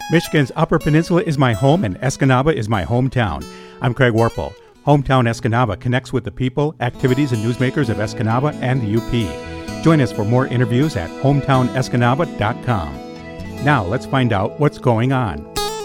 Michigan's Upper Peninsula is my home and Escanaba is my hometown. I'm Craig Warple. Hometown Escanaba connects with the people, activities, and newsmakers of Escanaba and the UP. Join us for more interviews at hometownescanaba.com. Now let's find out what's going on.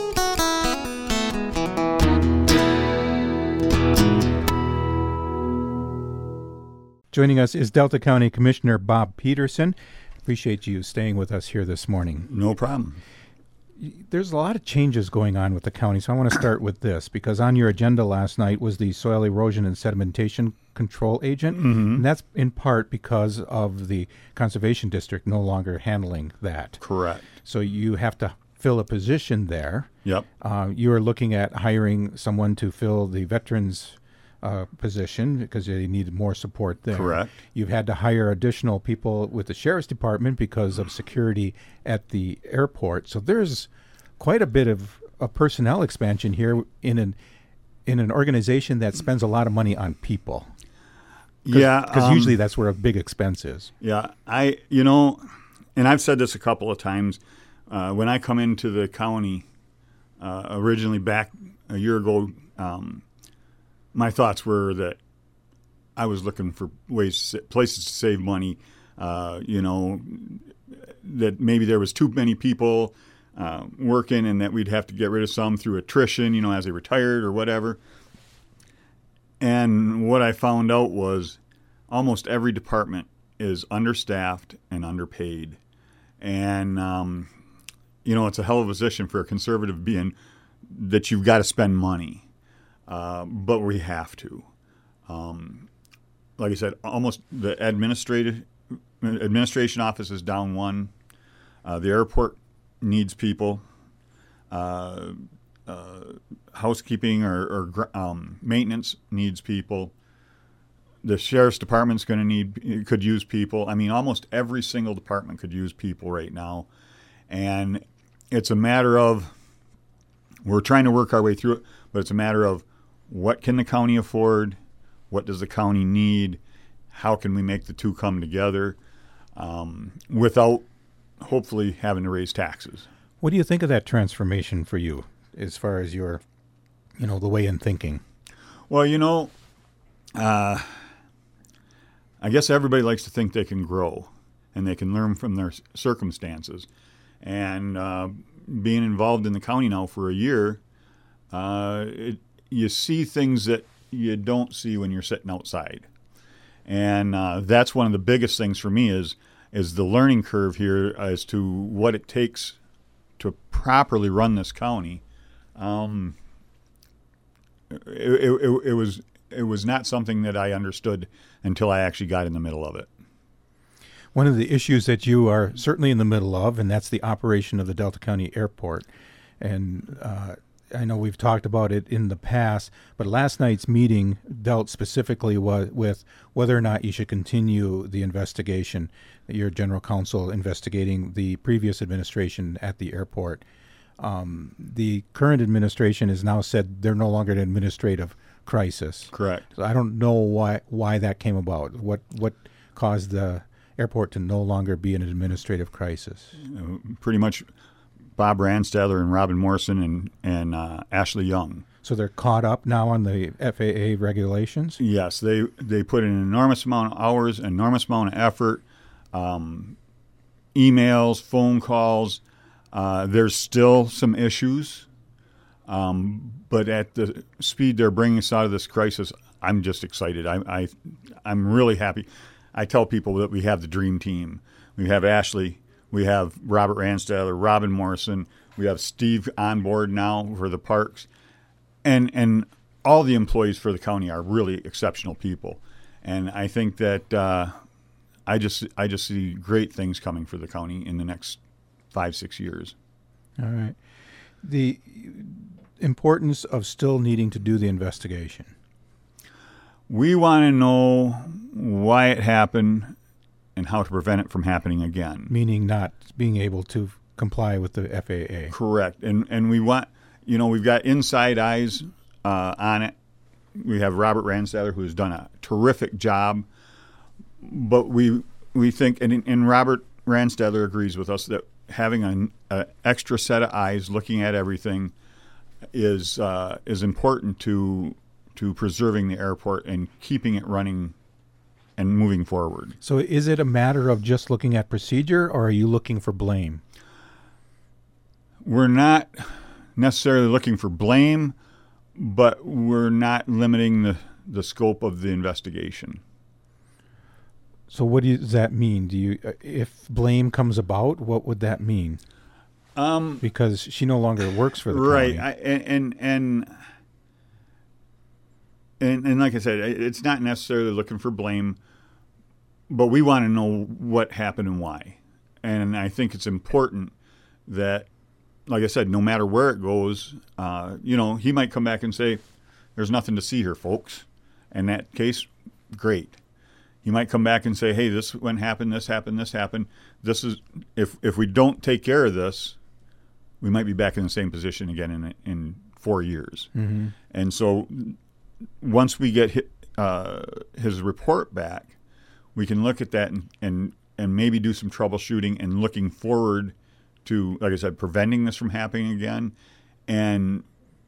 Joining us is Delta County Commissioner Bob Peterson. Appreciate you staying with us here this morning. No problem. There's a lot of changes going on with the county, so I want to start with this, because on your agenda last night was the Soil Erosion and Sedimentation Control Agent, and that's in part because of the Conservation District no longer handling that. Correct. So you have to fill a position there. Yep. You are looking at hiring someone to fill the Veterans position because they need more support there. Correct. You've had to hire additional people with the Sheriff's Department because of security at the airport. So there's quite a bit of a personnel expansion here in an organization that spends a lot of money on people. Because usually that's where a big expense is. Yeah, and I've said this a couple of times. When I come into the county, originally back a year ago, my thoughts were that I was looking for places to save money, that maybe there was too many people working and that we'd have to get rid of some through attrition, as they retired or whatever. And what I found out was almost every department is understaffed and underpaid. And, it's a hell of a position for a conservative being that you've got to spend money. But we have to. Like I said, almost the administration office is down one. The airport needs people. Housekeeping or maintenance needs people. The sheriff's department's could use people. I mean, almost every single department could use people right now, and it's a matter of we're trying to work our way through it. But it's a matter of what can the county afford? What does the county need? How can we make the two come together without hopefully having to raise taxes? What do you think of that transformation for you as far as your, the way in thinking? Well, I guess everybody likes to think they can grow and they can learn from their circumstances. And being involved in the county now for a year, you see things that you don't see when you're sitting outside. And that's one of the biggest things for me is the learning curve here as to what it takes to properly run this county. It was not something that I understood until I actually got in the middle of it. One of the issues that you are certainly in the middle of, and that's the operation of the Delta County Airport. And I know we've talked about it in the past, but last night's meeting dealt specifically with whether or not you should continue the investigation, your general counsel investigating the previous administration at the airport. The current administration has now said they're no longer an administrative crisis. Correct. So I don't know why that came about. What caused the airport to no longer be an administrative crisis? Pretty much Bob Ranstadler and Robin Morrison and Ashley Young. So they're caught up now on the FAA regulations? Yes, they put in an enormous amount of hours, an enormous amount of effort, emails, phone calls. There's still some issues, but at the speed they're bringing us out of this crisis, I'm just excited. I'm really happy. I tell people that we have the dream team. We have Ashley. We have Robert Ranstadler, Robin Morrison. We have Steve on board now for the parks. And all the employees for the county are really exceptional people. And I think that I just see great things coming for the county in the next 5-6 years. All right. The importance of still needing to do the investigation. We want to know why it happened and how to prevent it from happening again. Meaning not being able to comply with the FAA. Correct. And we want, we've got inside eyes on it. We have Robert Ranstadler, who's done a terrific job. But we think, and Robert Ranstadler agrees with us, that having an extra set of eyes looking at everything is important to preserving the airport and keeping it running and moving forward. So is it a matter of just looking at procedure, or are you looking for blame? We're not necessarily looking for blame, but we're not limiting the scope of the investigation. So what does that mean? Do you, if blame comes about, what would that mean? Because she no longer works for the right, county. And like I said, it's not necessarily looking for blame, but we want to know what happened and why. And I think it's important that, like I said, no matter where it goes, he might come back and say, "There's nothing to see here, folks." In that case, great. He might come back and say, "Hey, this one happened, this happened, this happened. This is if we don't take care of this, we might be back in the same position again in 4 years." Mm-hmm. And so, once we get his report back, we can look at that and maybe do some troubleshooting and looking forward to, like I said, preventing this from happening again. And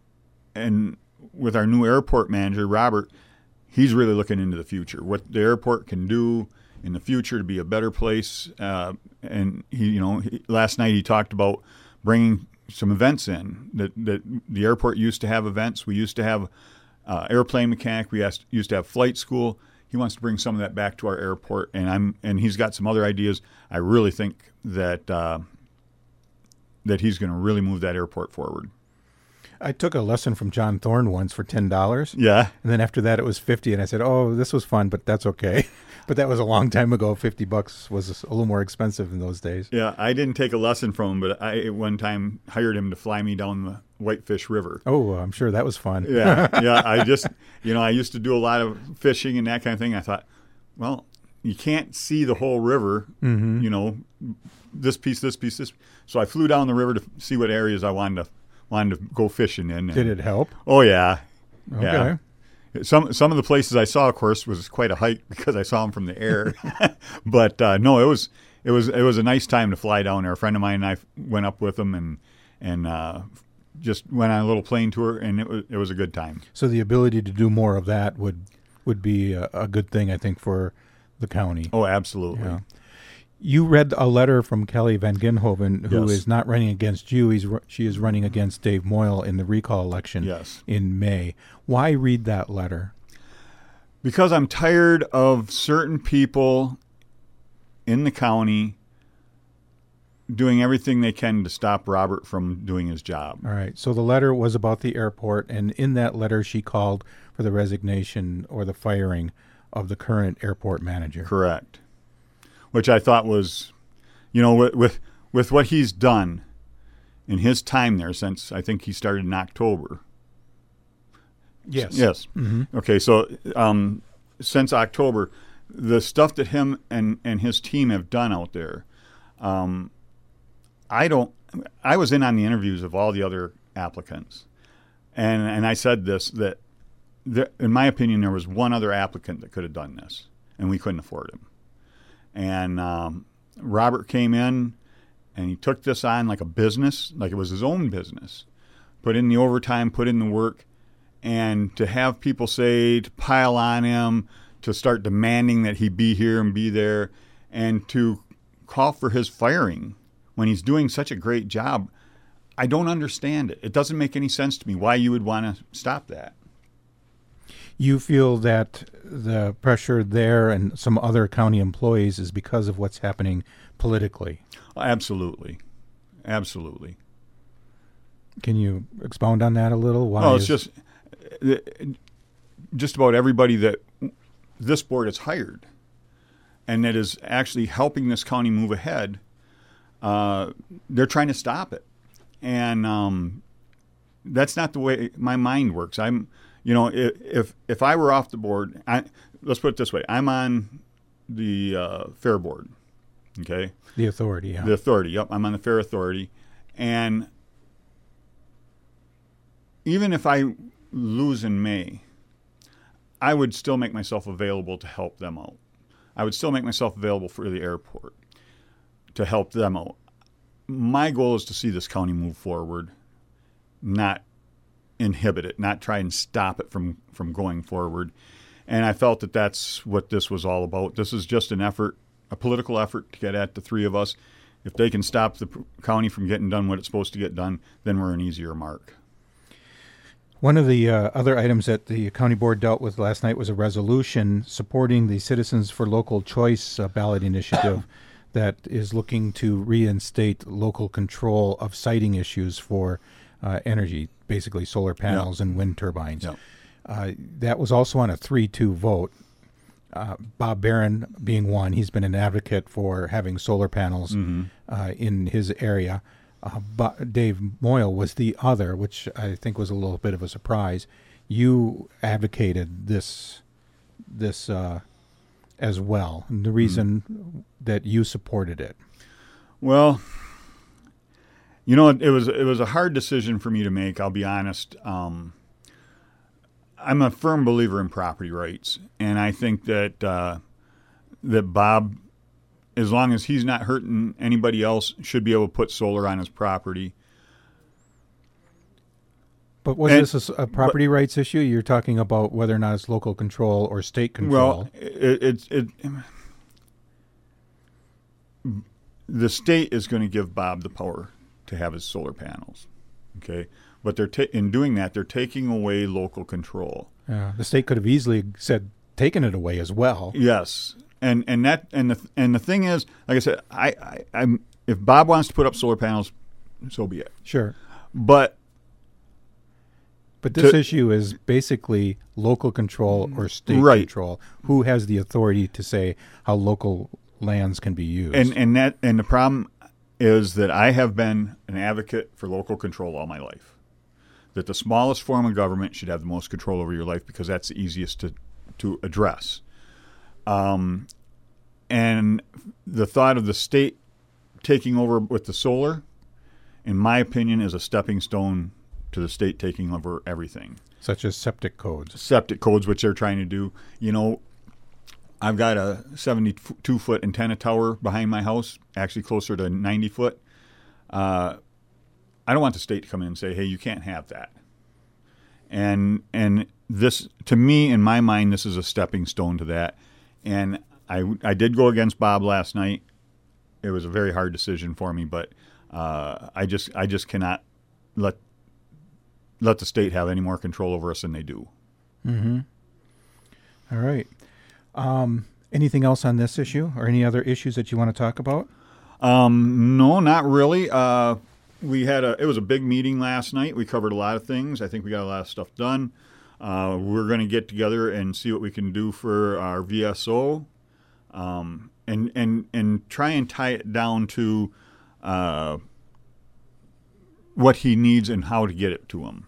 with our new airport manager, Robert, he's really looking into the future, what the airport can do in the future to be a better place. And last night he talked about bringing some events in. That the airport used to have events. We used to have airplane mechanic. We used to have flight school. He wants to bring some of that back to our airport, and he's got some other ideas. I really think that he's going to really move that airport forward. I took a lesson from John Thorne once for $10. Yeah. And then after that it was $50, and I said, "Oh, this was fun, but that's okay." But that was a long time ago. $50 was a little more expensive in those days. Yeah, I didn't take a lesson from him, but I one time hired him to fly me down the Whitefish River. Oh, I'm sure that was fun. Yeah. I just, I used to do a lot of fishing and that kind of thing. I thought, well, you can't see the whole river, Mm-hmm. This piece. So I flew down the river to see what areas I wanted to go fishing in. Did it help? Oh yeah. Okay. Yeah. Some of the places I saw, of course, was quite a hike because I saw them from the air. But no, it was a nice time to fly down there. A friend of mine and I went up with them and just went on a little plane tour, and it was a good time. So the ability to do more of that would be a good thing, I think, for the county. Oh, absolutely. Yeah. You read a letter from Kelly Van Ginhoven, who Yes. is not running against you. She is running against Dave Moyle in the recall election Yes. in May. Why read that letter? Because I'm tired of certain people in the county doing everything they can to stop Robert from doing his job. All right. So the letter was about the airport, and in that letter she called for the resignation or the firing of the current airport manager. Correct. Which I thought was, with what he's done in his time there since I think he started in October. Yes. Yes. Mm-hmm. Okay, so since October, the stuff that him and his team have done out there, I was in on the interviews of all the other applicants, and I said this, that in my opinion, there was one other applicant that could have done this, and we couldn't afford him. And Robert came in, and he took this on like a business, like it was his own business. Put in the overtime, put in the work, and to have people to pile on him, to start demanding that he be here and be there, and to call for his firing when he's doing such a great job, I don't understand it. It doesn't make any sense to me why you would want to stop that. You feel that the pressure there and some other county employees is because of what's happening politically? Absolutely. Absolutely. Can you expound on that a little? Why Well, it's just about everybody that this board has hired and that is actually helping this county move ahead, they're trying to stop it. And that's not the way my mind works. If I were off the board, let's put it this way. I'm on the fair board, okay? The authority, yeah. The authority, yep. I'm on the fair authority. And even if I lose in May, I would still make myself available to help them out. I would still make myself available for the airport to help them out. my goal is to see this county move forward, not inhibit it, not try and stop it from going forward. And I felt that that's what this was all about. This is just an effort, a political effort to get at the three of us. If they can stop the county from getting done what it's supposed to get done, then we're an easier mark. One of the other items that the county board dealt with last night was a resolution supporting the Citizens for Local Choice ballot initiative that is looking to reinstate local control of siting issues for energy, basically solar panels and wind turbines. That was also on a 3-2 vote. Bob Barron being one, he's been an advocate for having solar panels in his area. Dave Moyle was the other, which I think was a little bit of a surprise. You advocated this as well, and the reason that you supported it. Well, you know, it was a hard decision for me to make. I'll be honest. I'm a firm believer in property rights, and I think that that Bob, as long as he's not hurting anybody else, should be able to put solar on his property. But was this a property rights issue? You're talking about whether or not it's local control or state control. Well, the state is going to give Bob the power to have his solar panels, okay? But in doing that, they're taking away local control. The state could have easily said taken it away as well. Yes, and the thing is, like I said, I'm if Bob wants to put up solar panels, so be it. Sure, but this issue is basically local control or state control. Who has the authority to say how local lands can be used? And the problem is that I have been an advocate for local control all my life. That the smallest form of government should have the most control over your life because that's the easiest to address. And the thought of the state taking over with the solar, in my opinion, is a stepping stone to the state taking over everything. Such as septic codes. Septic codes, which they're trying to do. You know, I've got a 72-foot antenna tower behind my house, actually closer to 90 foot. I don't want the state to come in and say, hey, you can't have that. And this, to me, in my mind, this is a stepping stone to that. And I did go against Bob last night. It was a very hard decision for me, but I just cannot let the state have any more control over us than they do. Mm-hmm. All right. Anything else on this issue or any other issues that you want to talk about? No, not really. It was a big meeting last night. We covered a lot of things. I think we got a lot of stuff done. We're going to get together and see what we can do for our VSO, and try and tie it down to what he needs and how to get it to him.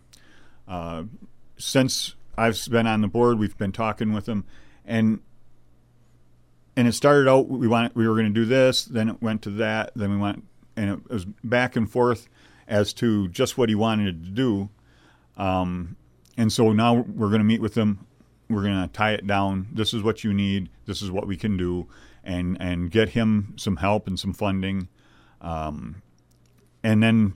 Since I've been on the board, we've been talking with him, and it started out we were going to do this, then it went to that, then we went, and it was back and forth as to just what he wanted to do. And so now we're going to meet with him. We're going to tie it down. This is what you need. This is what we can do, and get him some help and some funding, and then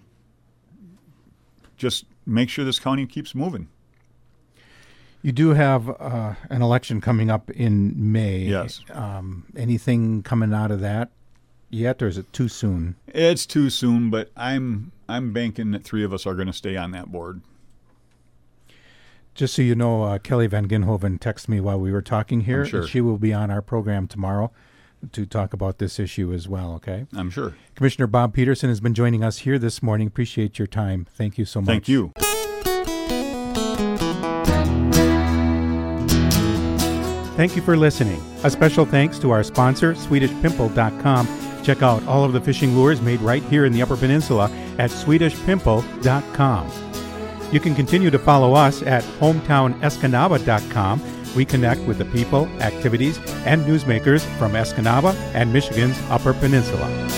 just make sure this county keeps moving. You do have an election coming up in May. Yes. Anything coming out of that yet, or is it too soon? It's too soon, but I'm banking that three of us are going to stay on that board. Just so you know, Kelly Van Ginhoven texted me while we were talking here. I'm sure. And she will be on our program tomorrow to talk about this issue as well, okay? I'm sure. Commissioner Bob Peterson has been joining us here this morning. Appreciate your time. Thank you so much. Thank you. Thank you for listening. A special thanks to our sponsor, SwedishPimple.com. Check out all of the fishing lures made right here in the Upper Peninsula at SwedishPimple.com. You can continue to follow us at HometownEscanaba.com. We connect with the people, activities, and newsmakers from Escanaba and Michigan's Upper Peninsula.